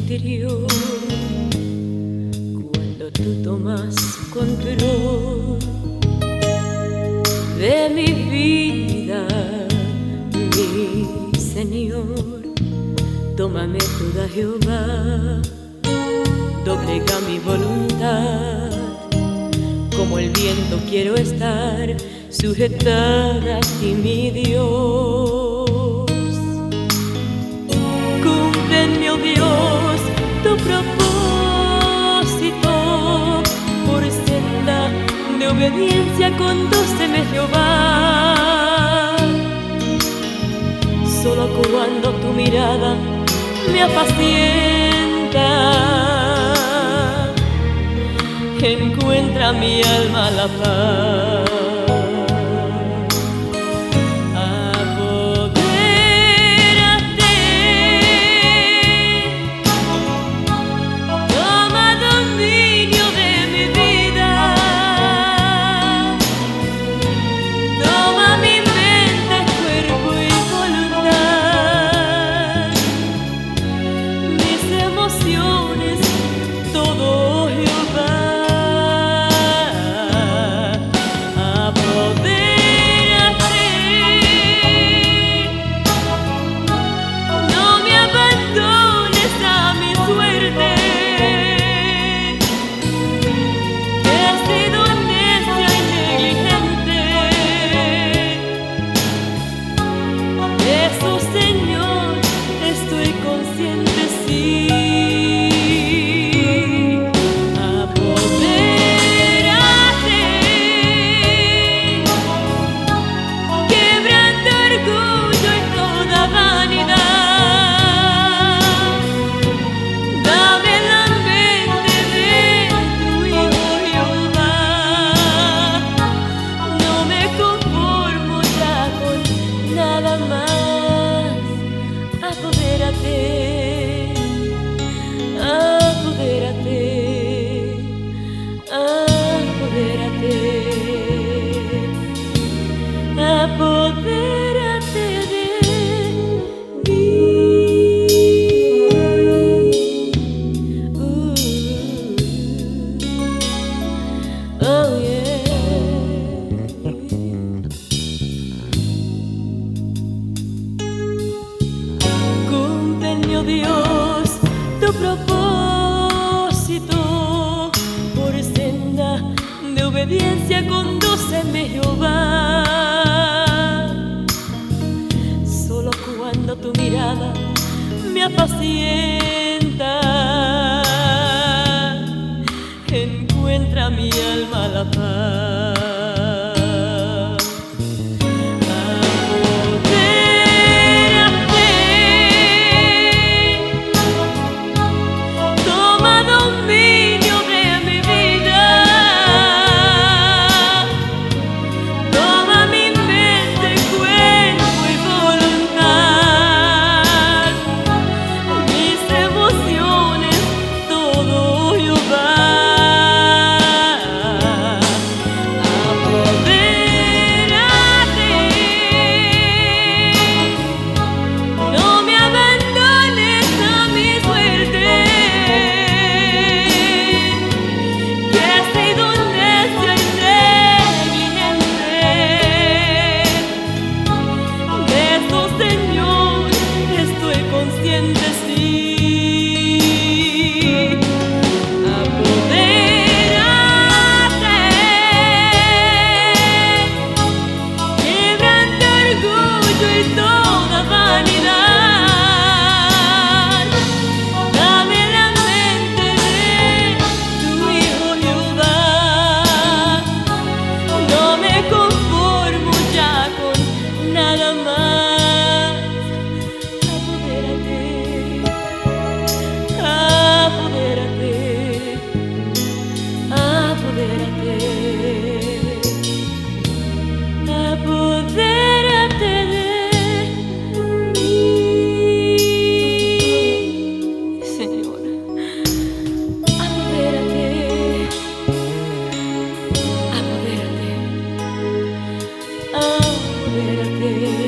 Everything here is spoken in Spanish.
interior. Cuando tú tomas control de mi vida, mi Señor, tómame toda, Jehová, doblega mi voluntad. Como el viento quiero estar sujetada a ti, mi Dios. Cúmpleme, oh Dios, tu propósito. Por senda de obediencia condúceme, Jehová. Solo cuando tu mirada me apacienta, encuentra mi alma la paz. Apodérate, toma dominio de mi vida, toma mi mente, cuerpo y voluntad, mis emociones, todo, Jehová. Apodérate de mí. Oh yeah. Cúmpleme, oh Dios, tu propósito. Por senda de obediencia condúceme, Jehová. Cuando tu mirada me apacienta, encuentra mi alma la paz. Apodérate, toma dominio de mi vida, toma mi mente, cuerpo y voluntad, espérate.